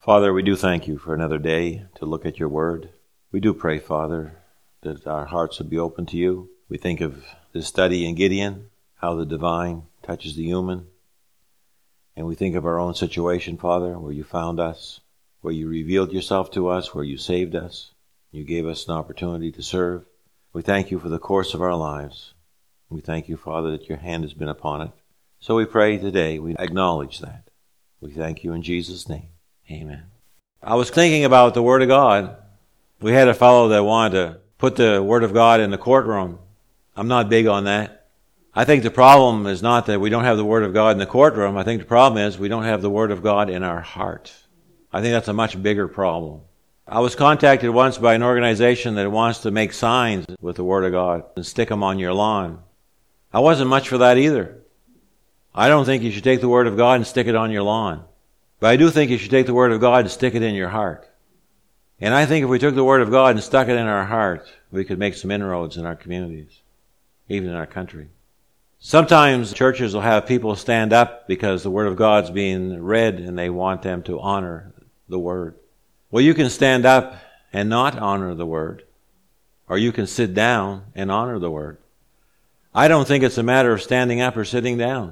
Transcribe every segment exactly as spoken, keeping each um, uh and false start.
Father, we do thank you for another day to look at your word. We do pray, Father, that our hearts would be open to you. We think of this study in Gideon, how the divine touches the human. And we think of our own situation, Father, where you found us, where you revealed yourself to us, where you saved us. You gave us an opportunity to serve. We thank you for the course of our lives. We thank you, Father, that your hand has been upon it. So we pray today, we acknowledge that. We thank you in Jesus' name. Amen. I was thinking about the Word of God. We had a fellow that wanted to put the Word of God in the courtroom. I'm not big on that. I think the problem is not that we don't have the Word of God in the courtroom. I think the problem is we don't have the Word of God in our heart. I think that's a much bigger problem. I was contacted once by an organization that wants to make signs with the Word of God and stick them on your lawn. I wasn't much for that either. I don't think you should take the Word of God and stick it on your lawn. But I do think you should take the Word of God and stick it in your heart. And I think if we took the Word of God and stuck it in our heart, we could make some inroads in our communities, even in our country. Sometimes churches will have people stand up because the Word of God's being read and they want them to honor the Word. Well, you can stand up and not honor the Word, or you can sit down and honor the Word. I don't think it's a matter of standing up or sitting down.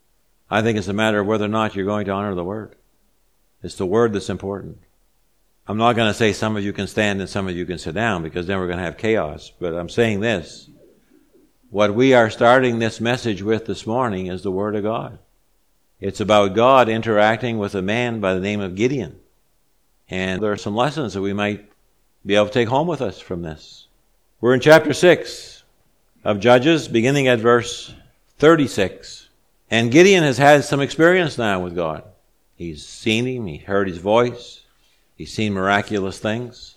I think it's a matter of whether or not you're going to honor the Word. It's the Word that's important. I'm not going to say some of you can stand and some of you can sit down, because then we're going to have chaos. But I'm saying this. What we are starting this message with this morning is the Word of God. It's about God interacting with a man by the name of Gideon. And there are some lessons that we might be able to take home with us from this. We're in chapter six of Judges, beginning at verse thirty-six. And Gideon has had some experience now with God. He's seen him, he heard his voice, he's seen miraculous things.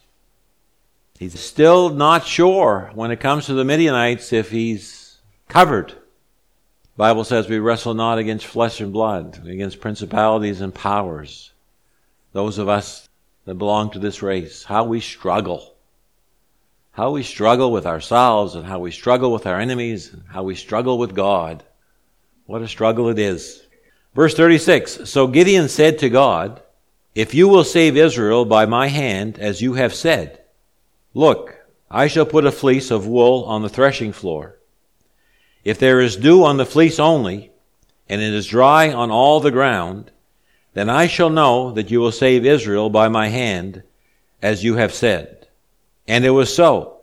He's still not sure when it comes to the Midianites if he's covered. The Bible says we wrestle not against flesh and blood, against principalities and powers. Those of us that belong to this race, how we struggle. How we struggle with ourselves and how we struggle with our enemies and how we struggle with God. What a struggle it is. Verse thirty-six, so Gideon said to God, if you will save Israel by my hand, as you have said, look, I shall put a fleece of wool on the threshing floor. If there is dew on the fleece only, and it is dry on all the ground, then I shall know that you will save Israel by my hand, as you have said. And it was so.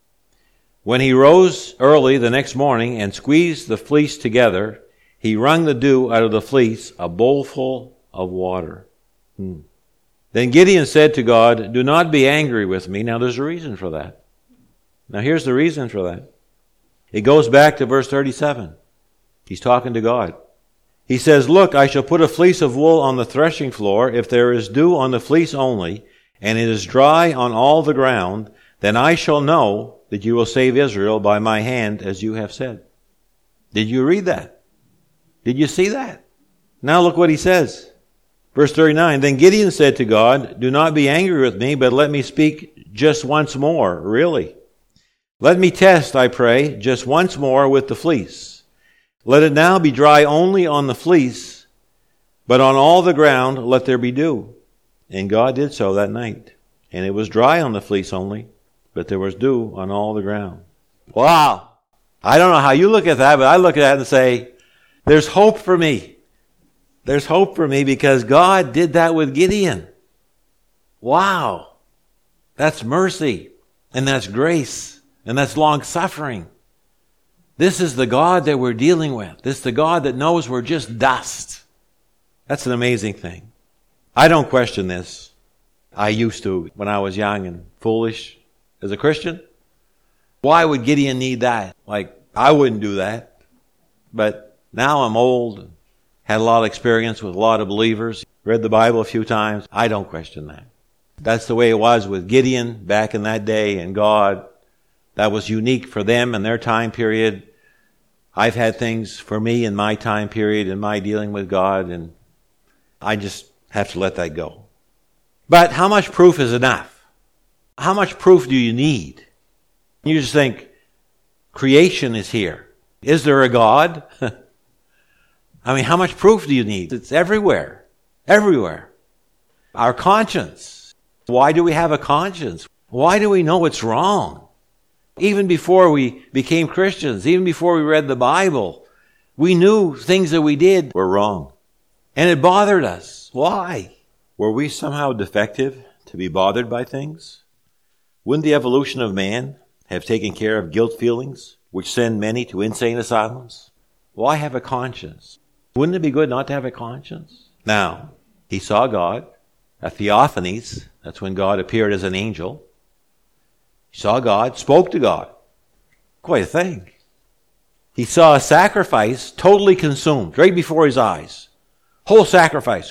When he rose early the next morning and squeezed the fleece together, he wrung the dew out of the fleece, a bowlful of water. Hmm. Then Gideon said to God, do not be angry with me. Now there's a reason for that. Now here's the reason for that. It goes back to verse thirty-seven. He's talking to God. He says, look, I shall put a fleece of wool on the threshing floor. If there is dew on the fleece only, and it is dry on all the ground, then I shall know that you will save Israel by my hand, as you have said. Did you read that? Did you see that? Now look what he says. Verse thirty-nine, then Gideon said to God, do not be angry with me, but let me speak just once more, really. Let me test, I pray, just once more with the fleece. Let it now be dry only on the fleece, but on all the ground let there be dew. And God did so that night. And it was dry on the fleece only, but there was dew on all the ground. Wow! I don't know how you look at that, but I look at that and say, there's hope for me. There's hope for me because God did that with Gideon. Wow. That's mercy. And that's grace. And that's long suffering. This is the God that we're dealing with. This is the God that knows we're just dust. That's an amazing thing. I don't question this. I used to when I was young and foolish as a Christian. Why would Gideon need that? Like, I wouldn't do that. But now I'm old, had a lot of experience with a lot of believers, read the Bible a few times. I don't question that. That's the way it was with Gideon back in that day and God. That was unique for them and their time period. I've had things for me in my time period in my dealing with God, and I just have to let that go. But how much proof is enough? How much proof do you need? You just think, creation is here. Is there a God? I mean, how much proof do you need? It's everywhere. Everywhere. Our conscience. Why do we have a conscience? Why do we know it's wrong? Even before we became Christians, even before we read the Bible, we knew things that we did were wrong. And it bothered us. Why? Were we somehow defective to be bothered by things? Wouldn't the evolution of man have taken care of guilt feelings, which send many to insane asylums? Why have a conscience? Wouldn't it be good not to have a conscience? Now, he saw God, a theophanies. That's when God appeared as an angel. He saw God, spoke to God. Quite a thing. He saw a sacrifice totally consumed right before his eyes. Whole sacrifice.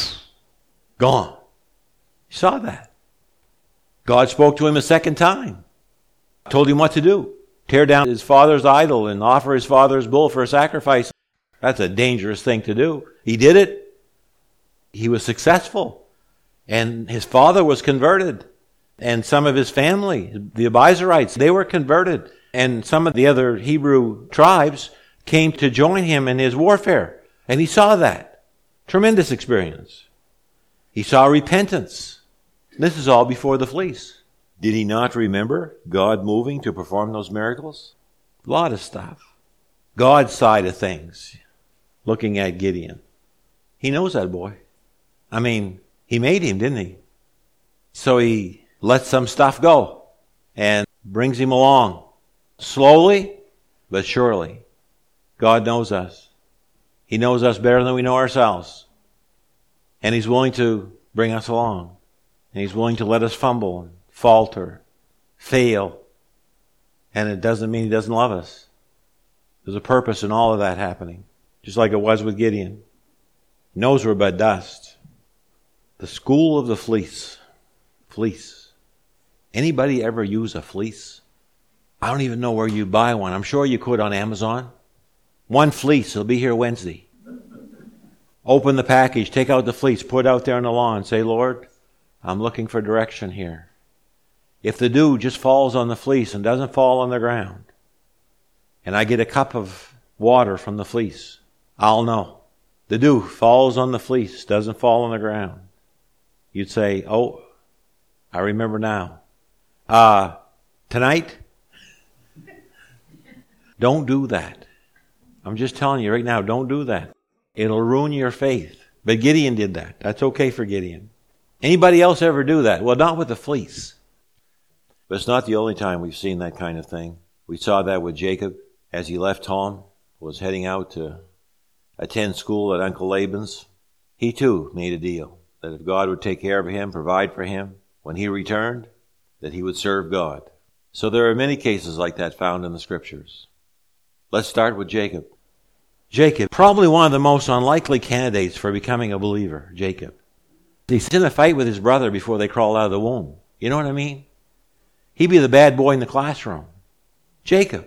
Gone. He saw that. God spoke to him a second time. Told him what to do. Tear down his father's idol and offer his father's bull for a sacrifice. That's a dangerous thing to do. He did it. He was successful. And his father was converted. And some of his family, the Abiezrites, they were converted. And some of the other Hebrew tribes came to join him in his warfare. And he saw that. Tremendous experience. He saw repentance. This is all before the fleece. Did he not remember God moving to perform those miracles? A lot of stuff. God's side of things. Looking at Gideon. He knows that boy. I mean, he made him, didn't he? So he lets some stuff go and brings him along. Slowly, but surely. God knows us. He knows us better than we know ourselves. And he's willing to bring us along. And he's willing to let us fumble and falter, fail. And it doesn't mean he doesn't love us. There's a purpose in all of that happening. Just like it was with Gideon. He knows we're but dust. The school of the fleece. Fleece. Anybody ever use a fleece? I don't even know where you buy one. I'm sure you could on Amazon. One fleece. It'll be here Wednesday. Open the package. Take out the fleece. Put it out there on the lawn. Say, Lord, I'm looking for direction here. If the dew just falls on the fleece and doesn't fall on the ground, and I get a cup of water from the fleece, I'll know. The dew falls on the fleece, doesn't fall on the ground. You'd say, oh, I remember now. Uh, tonight, don't do that. I'm just telling you right now, don't do that. It'll ruin your faith. But Gideon did that. That's okay for Gideon. Anybody else ever do that? Well, not with the fleece. But it's not the only time we've seen that kind of thing. We saw that with Jacob as he left home, was heading out to attend school at Uncle Laban's. He too made a deal that if God would take care of him, provide for him, when he returned, that he would serve God. So there are many cases like that found in the scriptures. Let's start with Jacob. Jacob, probably one of the most unlikely candidates for becoming a believer, Jacob. He's in a fight with his brother before they crawl out of the womb. You know what I mean? He'd be the bad boy in the classroom. Jacob.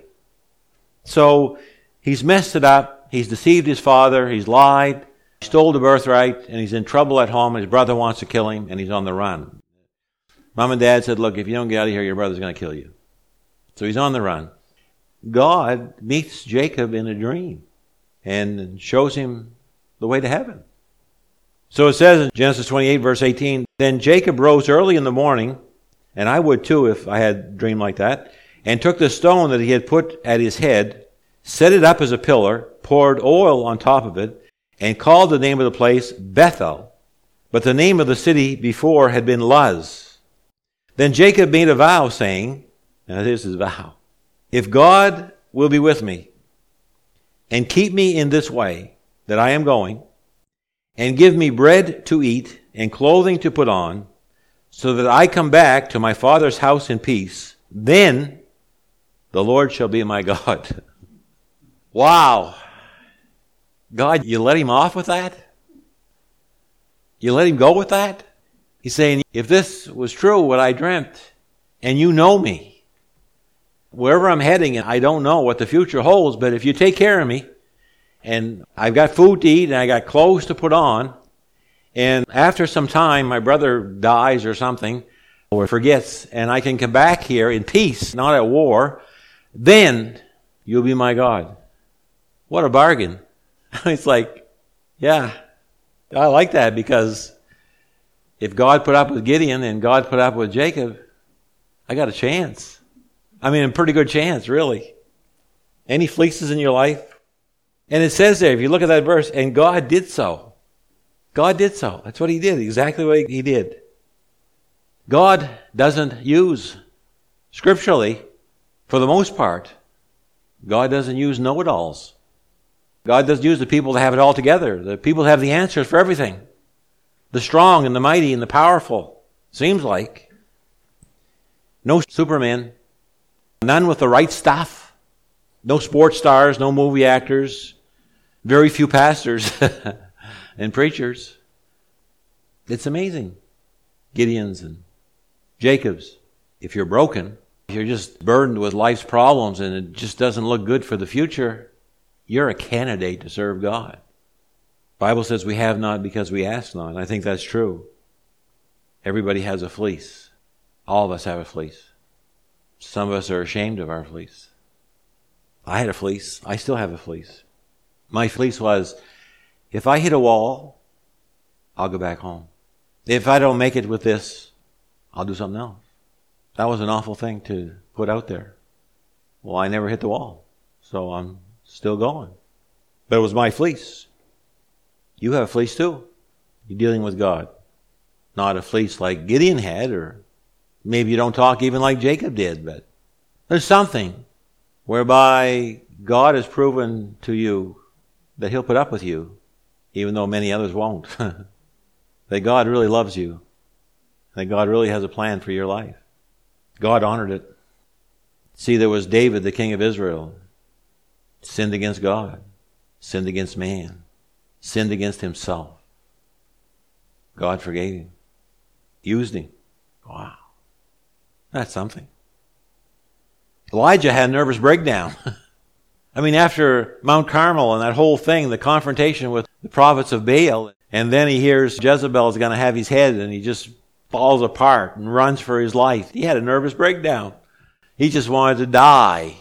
So he's messed it up. He's deceived his father. He's lied. He stole the birthright. And he's in trouble at home. His brother wants to kill him. And he's on the run. Mom and Dad said, look, if you don't get out of here, your brother's going to kill you. So he's on the run. God meets Jacob in a dream and shows him the way to heaven. So it says in Genesis twenty-eight, verse eighteen, then Jacob rose early in the morning, and I would too if I had a dream like that, and took the stone that he had put at his head, set it up as a pillar, poured oil on top of it, and called the name of the place Bethel. But the name of the city before had been Luz. Then Jacob made a vow, saying, now this is his vow, if God will be with me, and keep me in this way that I am going, and give me bread to eat and clothing to put on, so that I come back to my father's house in peace, then the Lord shall be my God. Wow. God, you let him off with that? You let him go with that? He's saying, if this was true, what I dreamt, and you know me, wherever I'm heading, I don't know what the future holds, but if you take care of me, and I've got food to eat, and I got clothes to put on, and after some time, my brother dies or something, or forgets, and I can come back here in peace, not at war, then you'll be my God. What a bargain. It's like, yeah, I like that, because If God put up with Gideon and God put up with Jacob, I got a chance. I mean, a pretty good chance, really. Any fleeces in your life? And it says there, if you look at that verse, and God did so. God did so. That's what he did, exactly what he did. God doesn't use, scripturally, for the most part, God doesn't use know-it-alls. God doesn't use the people that have it all together. The people that have the answers for everything. The strong and the mighty and the powerful. Seems like. No supermen. None with the right stuff. No sports stars, no movie actors. Very few pastors and preachers. It's amazing. Gideons and Jacobs. If you're broken, if you're just burdened with life's problems and it just doesn't look good for the future, you're a candidate to serve God. The Bible says we have not because we ask not. And I think that's true. Everybody has a fleece. All of us have a fleece. Some of us are ashamed of our fleece. I had a fleece. I still have a fleece. My fleece was, if I hit a wall, I'll go back home. If I don't make it with this, I'll do something else. That was an awful thing to put out there. Well, I never hit the wall, so I'm still going. But it was my fleece. You have a fleece too. You're dealing with God. Not a fleece like Gideon had, or maybe you don't talk even like Jacob did, but there's something whereby God has proven to you that he'll put up with you, even though many others won't. That God really loves you. That God really has a plan for your life. God honored it. See, there was David, the king of Israel, sinned against God, sinned against man, sinned against himself. God forgave him, used him. Wow. That's something. Elijah had a nervous breakdown. I mean, after Mount Carmel and that whole thing, the confrontation with the prophets of Baal, and then he hears Jezebel is going to have his head, and he just falls apart and runs for his life. He had a nervous breakdown. He just wanted to die.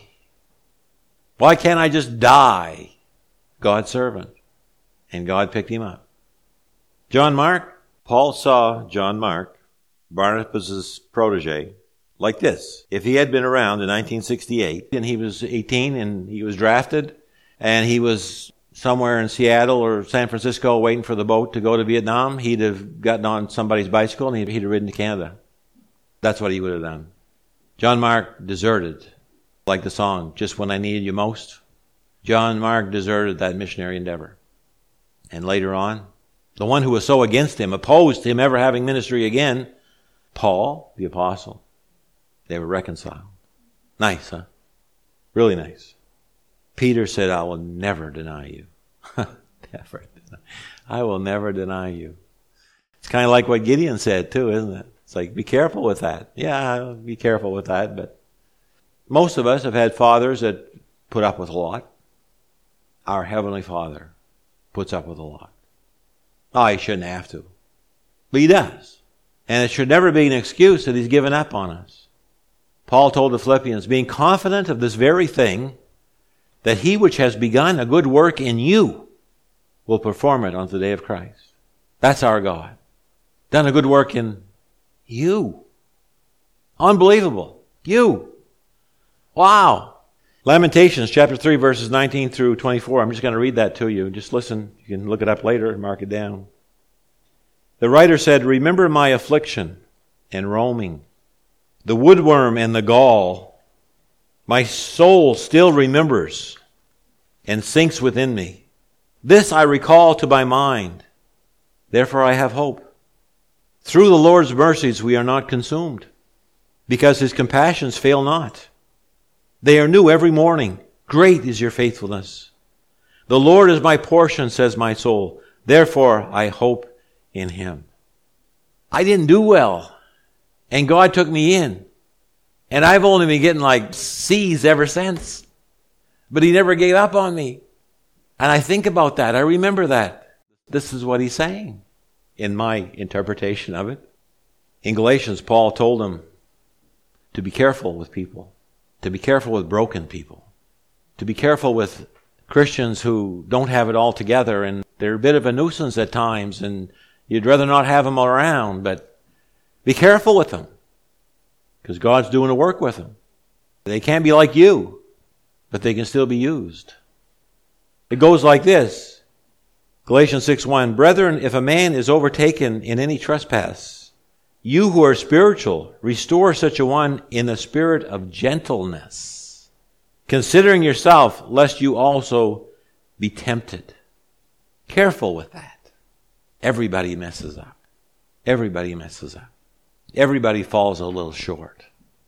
Why can't I just die? God's servant. And God picked him up. John Mark. Paul saw John Mark, Barnabas' protege, like this. If he had been around in nineteen sixty-eight and he was eighteen and he was drafted and he was somewhere in Seattle or San Francisco waiting for the boat to go to Vietnam, he'd have gotten on somebody's bicycle and he'd, he'd have ridden to Canada. That's what he would have done. John Mark deserted, like the song, Just When I Needed You Most. John Mark deserted that missionary endeavor. And later on, the one who was so against him, opposed him ever having ministry again, Paul, the apostle, they were reconciled. Nice, huh? Really nice. Peter said, I will never deny you. Never deny. I will never deny you. It's kind of like what Gideon said too, isn't it? It's like, be careful with that. Yeah, be careful with that. But most of us have had fathers that put up with a lot. Our Heavenly Father puts up with a lot. Oh, he shouldn't have to. But he does. And it should never be an excuse that he's given up on us. Paul told the Philippians, being confident of this very thing, that he which has begun a good work in you will perform it on the day of Christ. That's our God. Done a good work in you. Unbelievable. You. Wow. Lamentations chapter three verses nineteen through twenty-four. I'm just going to read that to you. Just listen. You can look it up later and mark it down. The writer said, remember my affliction and roaming, the woodworm and the gall. My soul still remembers and sinks within me. This I recall to my mind. Therefore I have hope. Through the Lord's mercies we are not consumed, because his compassions fail not. They are new every morning. Great is your faithfulness. The Lord is my portion, says my soul. Therefore I hope in him. I didn't do well, and God took me in. And I've only been getting like C's ever since. But he never gave up on me. And I think about that. I remember that. This is what he's saying in my interpretation of it. In Galatians, Paul told them to be careful with people, to be careful with broken people, to be careful with Christians who don't have it all together and they're a bit of a nuisance at times and You'd rather not have them around, but be careful with them, because God's doing a work with them. They can't be like you, but they can still be used. It goes like this. Galatians six one, Brethren, if a man is overtaken in any trespass, you who are spiritual, restore such a one in the spirit of gentleness, considering yourself, lest you also be tempted. Careful with that. Everybody messes up. Everybody messes up. Everybody falls a little short.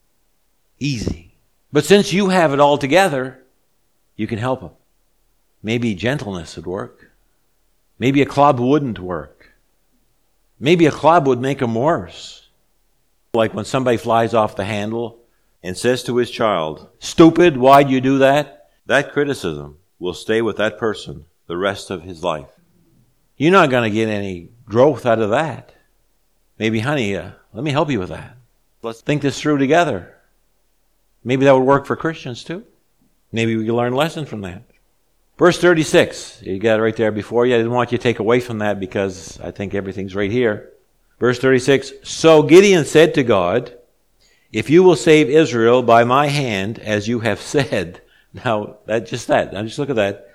Easy. But since you have it all together, you can help them. Maybe gentleness would work. Maybe a club wouldn't work. Maybe a club would make them worse. Like when somebody flies off the handle and says to his child, "Stupid, why'd you do that?" That criticism will stay with that person the rest of his life. You're not going to get any growth out of that. Maybe, honey, uh, let me help you with that. Let's think this through together. Maybe that would work for Christians too. Maybe we can learn lessons from that. Verse thirty-six, you got it right there before you. I didn't want you to take away from that because I think everything's right here. Verse thirty-six, So Gideon said to God, If you will save Israel by my hand, as you have said. Now, that just that. Now just look at that.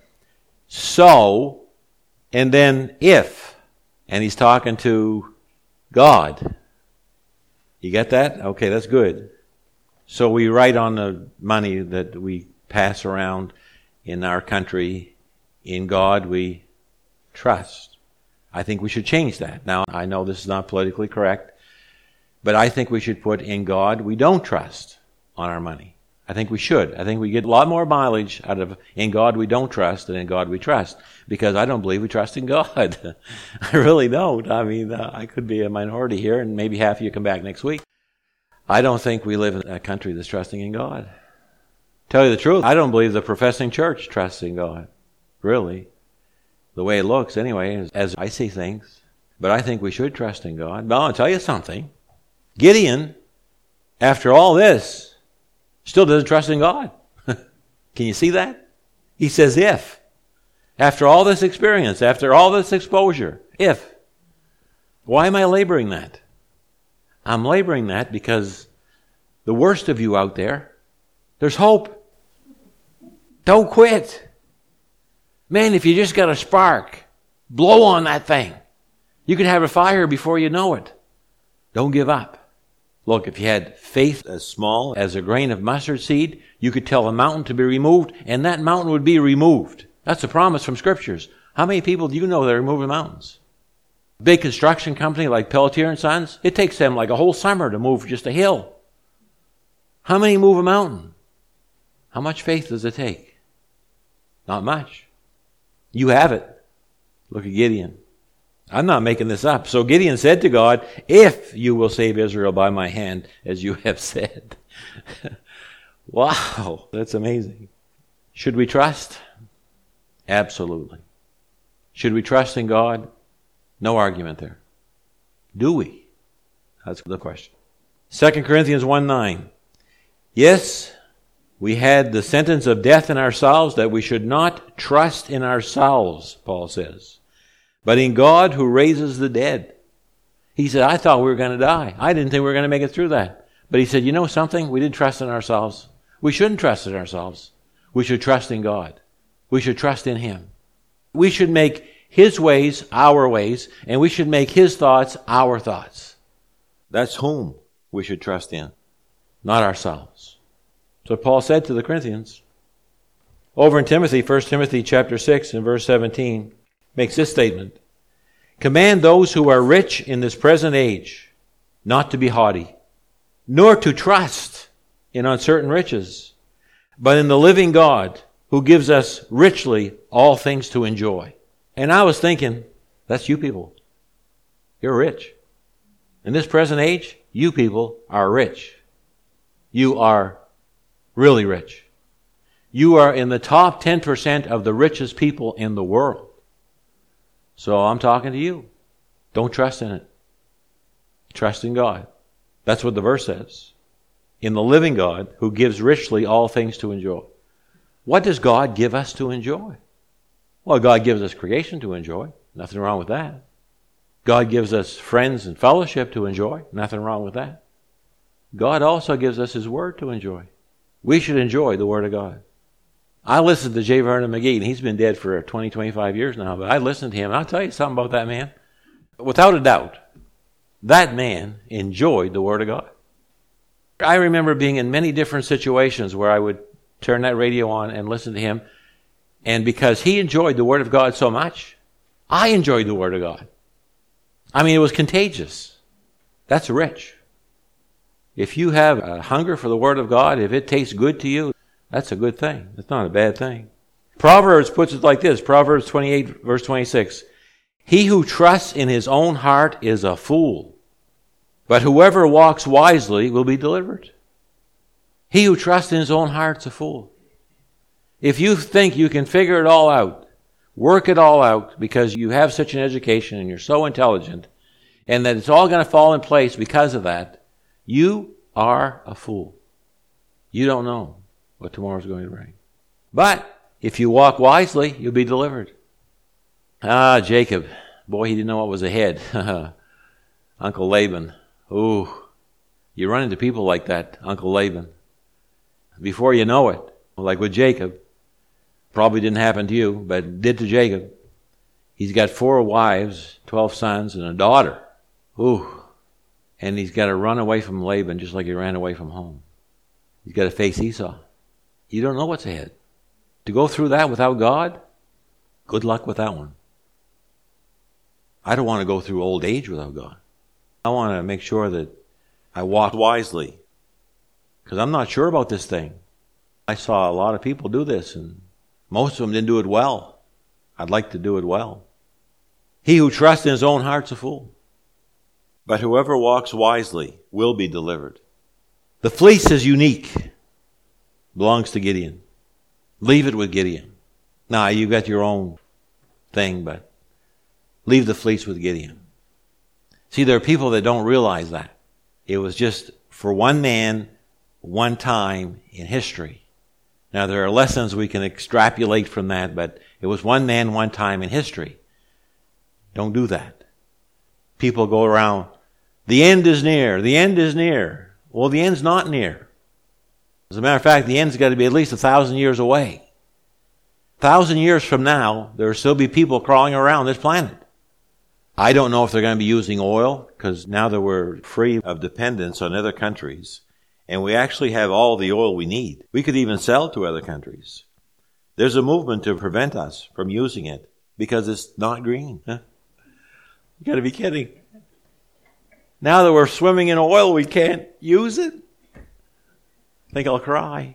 So, and then if. And he's talking to God. You get that? Okay, that's good. So we write on the money that we pass around in our country, in God we trust. I think we should change that. Now, I know this is not politically correct, but I think we should put in God we don't trust on our money. I think we should. I think we get a lot more mileage out of in God we don't trust than in God we trust, because I don't believe we trust in God. I really don't. I mean, uh, I could be a minority here, and maybe half of you come back next week. I don't think we live in a country that's trusting in God. Tell you the truth, I don't believe the professing church trusts in God. Really. The way it looks, anyway, as I see things. But I think we should trust in God. But I'll tell you something. Gideon, after all this, still doesn't trust in God. Can you see that? He says, if. After all this experience, after all this exposure, if. Why am I laboring that? I'm laboring that because the worst of you out there, there's hope. Don't quit. Man, if you just got a spark, blow on that thing. You can have a fire before you know it. Don't give up. Look, if you had faith as small as a grain of mustard seed, you could tell a mountain to be removed, and that mountain would be removed. That's a promise from Scriptures. How many people do you know that are moving mountains? A big construction company like Pelletier and Sons, it takes them like a whole summer to move just a hill. How many move a mountain? How much faith does it take? Not much. You have it. Look at Gideon. I'm not making this up. So Gideon said to God, if you will save Israel by my hand, as you have said. Wow, that's amazing. Should we trust? Absolutely. Should we trust in God? No argument there. Do we? That's the question. Second Corinthians one nine. Yes, we had the sentence of death in ourselves, that we should not trust in ourselves, Paul says, but in God who raises the dead. He said, I thought we were going to die. I didn't think we were going to make it through that. But he said, you know something? We didn't trust in ourselves. We shouldn't trust in ourselves. We should trust in God. We should trust in Him. We should make His ways our ways, and we should make His thoughts our thoughts. That's whom we should trust in, not ourselves. So Paul said to the Corinthians. Over in Timothy, First Timothy chapter six and verse seventeen, makes this statement. Command those who are rich in this present age not to be haughty, nor to trust in uncertain riches, but in the living God who gives us richly all things to enjoy. And I was thinking, that's you people. You're rich. In this present age, you people are rich. You are really rich. You are in the top ten percent of the richest people in the world. So I'm talking to you. Don't trust in it. Trust in God. That's what the verse says. In the living God who gives richly all things to enjoy. What does God give us to enjoy? Well, God gives us creation to enjoy. Nothing wrong with that. God gives us friends and fellowship to enjoy. Nothing wrong with that. God also gives us His Word to enjoy. We should enjoy the Word of God. I listened to J. Vernon McGee, and he's been dead for twenty, twenty-five years now, but I listened to him, and I'll tell you something about that man. Without a doubt, that man enjoyed the Word of God. I remember being in many different situations where I would turn that radio on and listen to him, and because he enjoyed the Word of God so much, I enjoyed the Word of God. I mean, it was contagious. That's rich. If you have a hunger for the Word of God, if it tastes good to you, that's a good thing. It's not a bad thing. Proverbs puts it like this, Proverbs twenty-eight, verse twenty-six. He who trusts in his own heart is a fool, but whoever walks wisely will be delivered. He who trusts in his own heart is a fool. If you think you can figure it all out, work it all out because you have such an education and you're so intelligent, and that it's all going to fall in place because of that, you are a fool. You don't know what tomorrow's going to bring. But if you walk wisely, you'll be delivered. Ah, Jacob. Boy, he didn't know what was ahead. Uncle Laban. Ooh, you run into people like that, Uncle Laban. Before you know it, like with Jacob, probably didn't happen to you, but it did to Jacob. He's got four wives, twelve sons, and a daughter. Ooh. And he's got to run away from Laban just like he ran away from home. He's got to face Esau. You don't know what's ahead. To go through that without God, good luck with that one. I don't want to go through old age without God. I want to make sure that I walk wisely, because I'm not sure about this thing. I saw a lot of people do this, and most of them didn't do it well. I'd like to do it well. He who trusts in his own heart's a fool, but whoever walks wisely will be delivered. The fleece is unique. Belongs to Gideon. Leave it with Gideon. Now, you've got your own thing, but leave the fleece with Gideon. See, there are people that don't realize that. It was just for one man, one time in history. Now, there are lessons we can extrapolate from that, but it was one man, one time in history. Don't do that. People go around, the end is near, the end is near. Well, the end's not near. As a matter of fact, the end's got to be at least a thousand years away. A thousand years from now, there will still be people crawling around this planet. I don't know if they're going to be using oil, because now that we're free of dependence on other countries, and we actually have all the oil we need. We could even sell to other countries. There's a movement to prevent us from using it, because it's not green. Huh? You got to be kidding. Now that we're swimming in oil, we can't use it? I think I'll cry.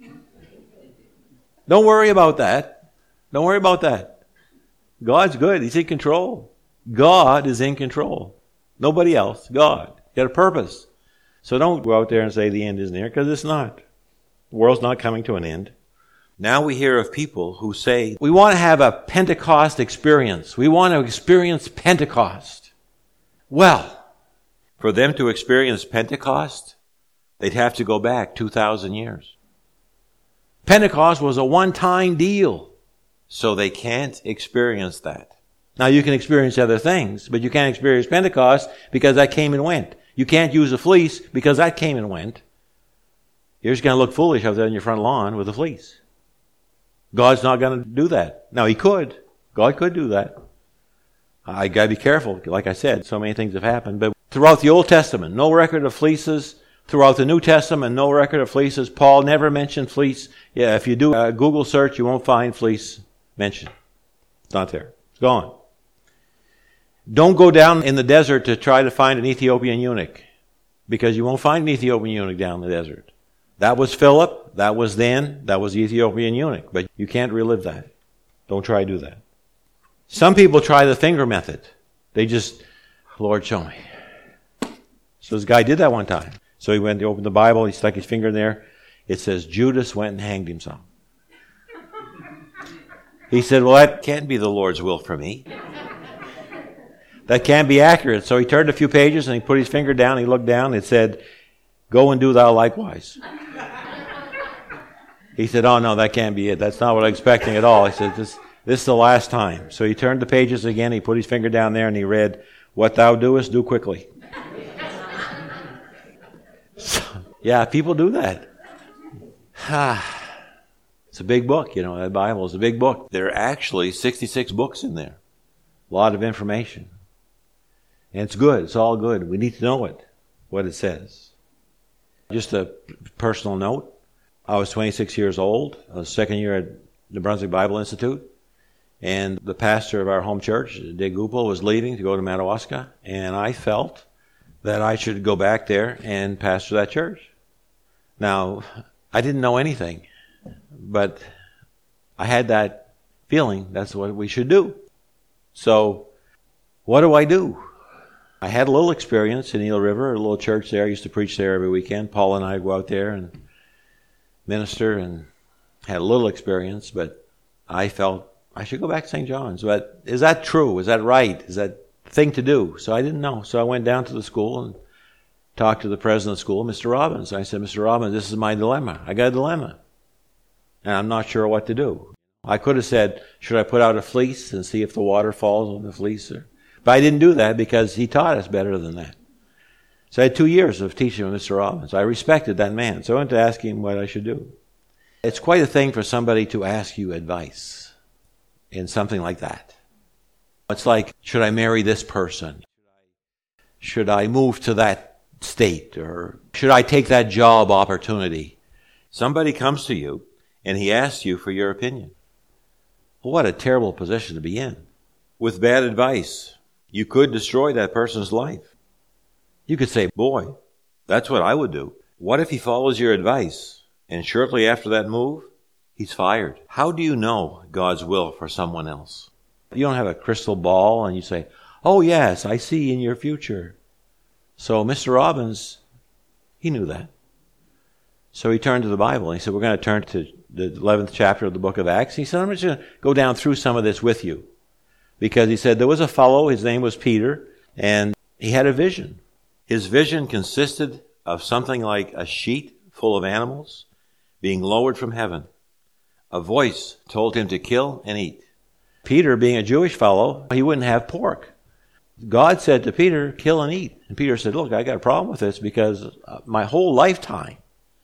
Don't worry about that. Don't worry about that. God's good. He's in control. God is in control. Nobody else. God. He had a purpose. So don't go out there and say the end is near, because it's not. The world's not coming to an end. Now we hear of people who say, we want to have a Pentecost experience. We want to experience Pentecost. Well, for them to experience Pentecost, they'd have to go back two thousand years. Pentecost was a one-time deal, so they can't experience that. Now, you can experience other things, but you can't experience Pentecost because that came and went. You can't use a fleece because that came and went. You're just going to look foolish out there on your front lawn with a fleece. God's not going to do that. Now, He could. God could do that. I got to be careful. Like I said, so many things have happened. But throughout the Old Testament, no record of fleeces. Throughout the New Testament, no record of fleeces. Paul never mentioned fleece. Yeah, if you do a Google search, you won't find fleece mentioned. It's not there. It's gone. Don't go down in the desert to try to find an Ethiopian eunuch, because you won't find an Ethiopian eunuch down in the desert. That was Philip. That was then. That was the Ethiopian eunuch. But you can't relive that. Don't try to do that. Some people try the finger method. They just, Lord, show me. So this guy did that one time. So he went to open the Bible. He stuck his finger in there. It says, Judas went and hanged himself. He said, well, that can't be the Lord's will for me. That can't be accurate. So he turned a few pages and he put his finger down. He looked down. It said, go and do thou likewise. He said, oh, no, that can't be it. That's not what I'm expecting at all. He said, this, this is the last time. So he turned the pages again. He put his finger down there and he read, what thou doest, do quickly. So, yeah, people do that. It's a big book, you know, that Bible is a big book. There are actually sixty-six books in there. A lot of information. And it's good. It's all good. We need to know it, what it says. Just a personal note. I was twenty-six years old. I was second year at New Brunswick Bible Institute. And the pastor of our home church, Dick Gupel, was leaving to go to Madawaska. And I felt that I should go back there and pastor that church. Now, I didn't know anything, but I had that feeling that's what we should do. So, what do I do? I had a little experience in Eel River, a little church there. I used to preach there every weekend. Paul and I would go out there and minister and had a little experience, but I felt I should go back to Saint John's. But is that true? Is that right? Is that the thing to do? So I didn't know. So I went down to the school and talked to the president of the school, Mister Robbins. I said, Mister Robbins, this is my dilemma. I got a dilemma. And I'm not sure what to do. I could have said, should I put out a fleece and see if the water falls on the fleece? Or, but I didn't do that because he taught us better than that. So I had two years of teaching with Mister Robbins. I respected that man. So I went to ask him what I should do. It's quite a thing for somebody to ask you advice in something like that. It's like, should I marry this person? Should I move to that state? Or should I take that job opportunity? Somebody comes to you and he asks you for your opinion. Well, what a terrible position to be in. With bad advice, you could destroy that person's life. You could say, boy, that's what I would do. What if he follows your advice and shortly after that move, he's fired? How do you know God's will for someone else? You don't have a crystal ball and you say, oh yes, I see in your future. So Mister Robbins, he knew that. So he turned to the Bible and he said, we're going to turn to the eleventh chapter of the book of Acts. He said, I'm just going to go down through some of this with you. Because he said there was a fellow, his name was Peter, and he had a vision. His vision consisted of something like a sheet full of animals being lowered from heaven. A voice told him to kill and eat. Peter, being a Jewish fellow, he wouldn't have pork. God said to Peter, kill and eat. And Peter said, look, I got a problem with this because my whole lifetime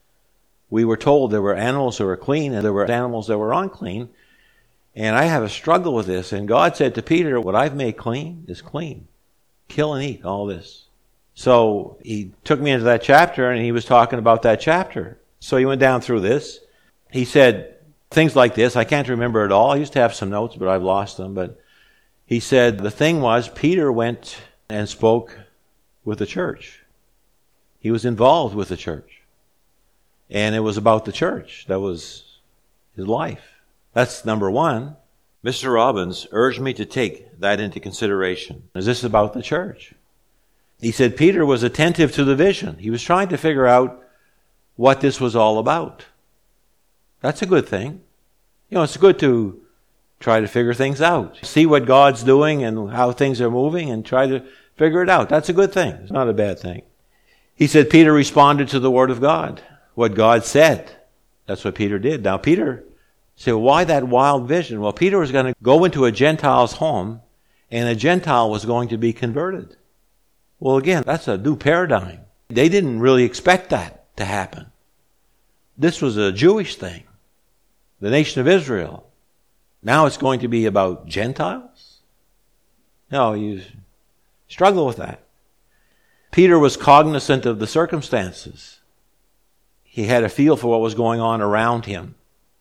we were told there were animals that were clean and there were animals that were unclean. And I have a struggle with this. And God said to Peter, what I've made clean is clean. Kill and eat all this. So he took me into that chapter and he was talking about that chapter. So he went down through this. He said things like this. I can't remember it all. I used to have some notes, but I've lost them. But he said the thing was Peter went and spoke with the church. He was involved with the church. And it was about the church. That was his life. That's number one. Mister Robbins urged me to take that into consideration. Is this about the church? He said Peter was attentive to the vision. He was trying to figure out what this was all about. That's a good thing. You know, it's good to try to figure things out. See what God's doing and how things are moving and try to figure it out. That's a good thing. It's not a bad thing. He said Peter responded to the Word of God. What God said. That's what Peter did. Now Peter said, why that wild vision? Well, Peter was going to go into a Gentile's home and a Gentile was going to be converted. Well, again, that's a new paradigm. They didn't really expect that to happen. This was a Jewish thing. The nation of Israel. Now it's going to be about Gentiles? No, you struggle with that. Peter was cognizant of the circumstances. He had a feel for what was going on around him.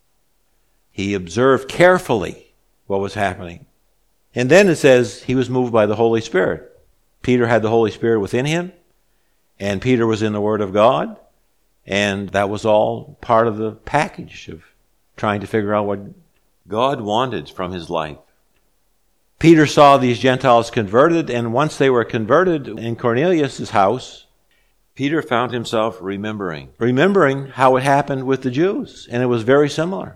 He observed carefully what was happening. And then it says he was moved by the Holy Spirit. Peter had the Holy Spirit within him, and Peter was in the Word of God, and that was all part of the package of trying to figure out what God wanted from his life. Peter saw these Gentiles converted, and once they were converted in Cornelius' house, Peter found himself remembering. Remembering how it happened with the Jews, and it was very similar.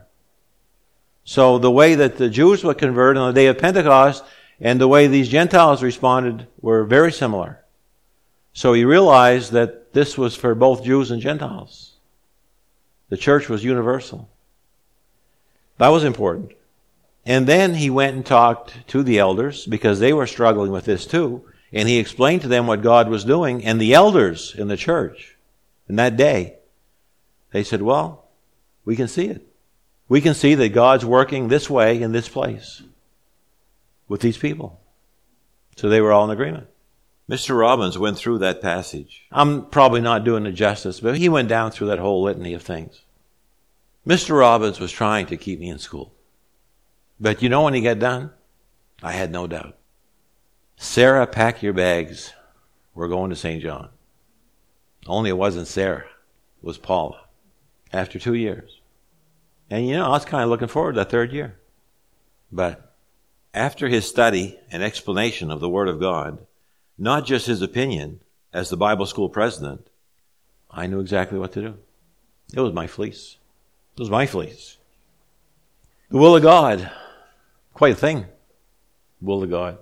So the way that the Jews were converted on the day of Pentecost and the way these Gentiles responded were very similar. So he realized that this was for both Jews and Gentiles. The church was universal. That was important. And then he went and talked to the elders because they were struggling with this too. And he explained to them what God was doing. And the elders in the church in that day, they said, well, we can see it. We can see that God's working this way in this place with these people. So they were all in agreement. Mister Robbins went through that passage. I'm probably not doing it justice, but he went down through that whole litany of things. Mister Robbins was trying to keep me in school. But you know when he got done? I had no doubt. Sarah, pack your bags. We're going to Saint John. Only it wasn't Sarah. It was Paula. After two years. And you know, I was kind of looking forward to that third year. But after his study and explanation of the Word of God, not just his opinion as the Bible school president, I knew exactly what to do. It was my fleece. It was my fleece. The will of God. Quite a thing. Will of God.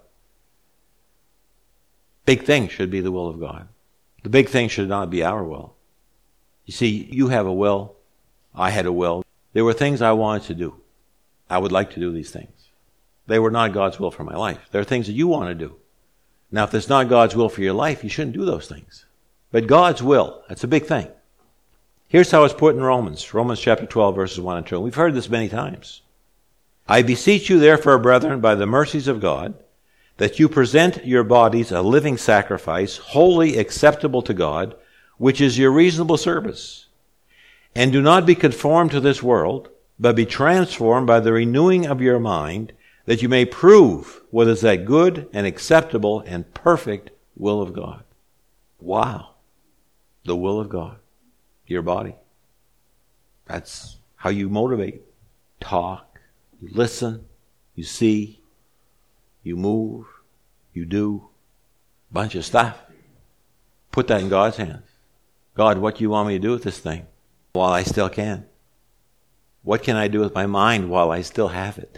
Big thing should be the will of God. The big thing should not be our will. You see, you have a will. I had a will. There were things I wanted to do. I would like to do these things. They were not God's will for my life. There are things that you want to do. Now, if it's not God's will for your life, you shouldn't do those things. But God's will, that's a big thing. Here's how it's put in Romans. Romans chapter twelve, verses one and two. We've heard this many times. I beseech you, therefore, brethren, by the mercies of God, that you present your bodies a living sacrifice, wholly acceptable to God, which is your reasonable service. And do not be conformed to this world, but be transformed by the renewing of your mind, that you may prove what is that good and acceptable and perfect will of God. Wow. The will of God. Your body. That's how you motivate. Talk. You listen. You see. You move. You do. Bunch of stuff. Put that in God's hands. God, what do you want me to do with this thing while I still can? What can I do with my mind while I still have it?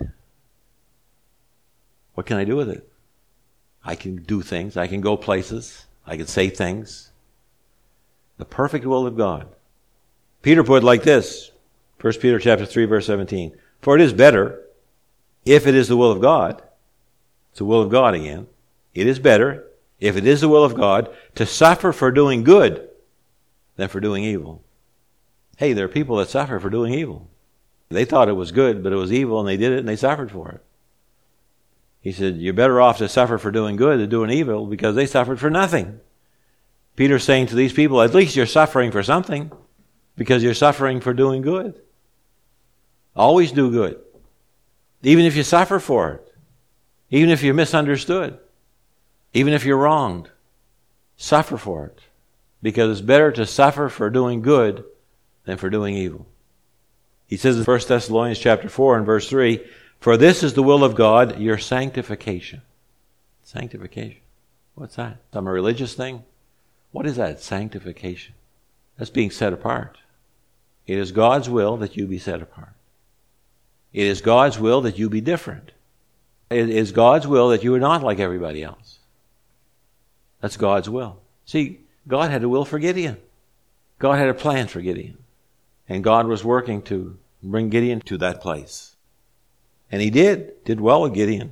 What can I do with it? I can do things. I can go places. I can say things. The perfect will of God. Peter put it like this. First Peter chapter three, verse seventeen. For it is better, if it is the will of God, it's the will of God again. It is better, if it is the will of God, to suffer for doing good than for doing evil. Hey, there are people that suffer for doing evil. They thought it was good, but it was evil, and they did it, and they suffered for it. He said, you're better off to suffer for doing good than doing evil, because they suffered for nothing. Peter's saying to these people, at least you're suffering for something, because you're suffering for doing good. Always do good. Even if you suffer for it. Even if you're misunderstood. Even if you're wronged. Suffer for it. Because it's better to suffer for doing good than for doing evil. He says in First Thessalonians chapter four and verse three, for this is the will of God, your sanctification. Sanctification. What's that? Some religious thing? What is that? Sanctification. That's being set apart. It is God's will that you be set apart. It is God's will that you be different. It is God's will that you are not like everybody else. That's God's will. See, God had a will for Gideon. God had a plan for Gideon. And God was working to bring Gideon to that place. And he did, did well with Gideon.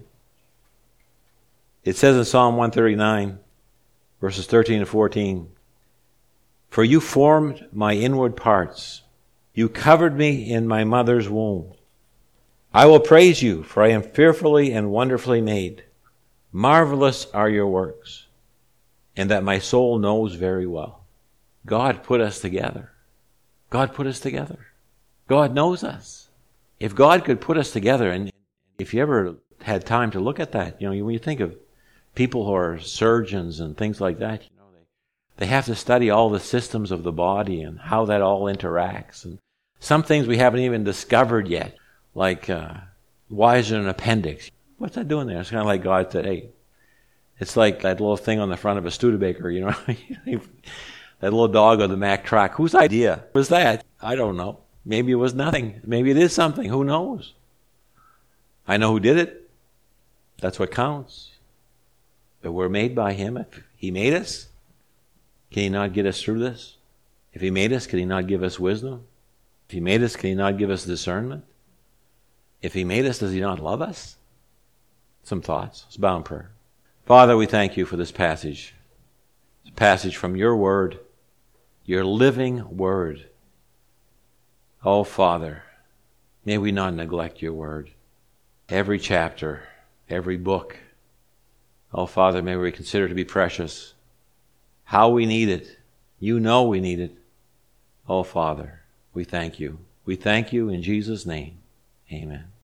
It says in Psalm one thirty-nine, verses thirteen and fourteen, for you formed my inward parts. You covered me in my mother's womb. I will praise you, for I am fearfully and wonderfully made. Marvelous are your works, and that my soul knows very well. God put us together. God put us together. God knows us. If God could put us together, and if you ever had time to look at that, you know, when you think of people who are surgeons and things like that, you know, they, they have to study all the systems of the body and how that all interacts. And some things we haven't even discovered yet, like uh, why is there an appendix? What's that doing there? It's kind of like God said, hey, it's like that little thing on the front of a Studebaker, you know, that little dog on the Mack truck. Whose idea was that? I don't know. Maybe it was nothing. Maybe it is something. Who knows? I know who did it. That's what counts. But we're made by Him. If He made us, can He not get us through this? If He made us, can He not give us wisdom? If He made us, can He not give us discernment? If He made us, does He not love us? Some thoughts. Let's bow in prayer. Father, we thank you for this passage. This passage from your word, your living word. Oh, Father, may we not neglect your word. Every chapter, every book. Oh, Father, may we consider it to be precious. How we need it. You know we need it. Oh, Father, we thank you. We thank you in Jesus' name. Amen.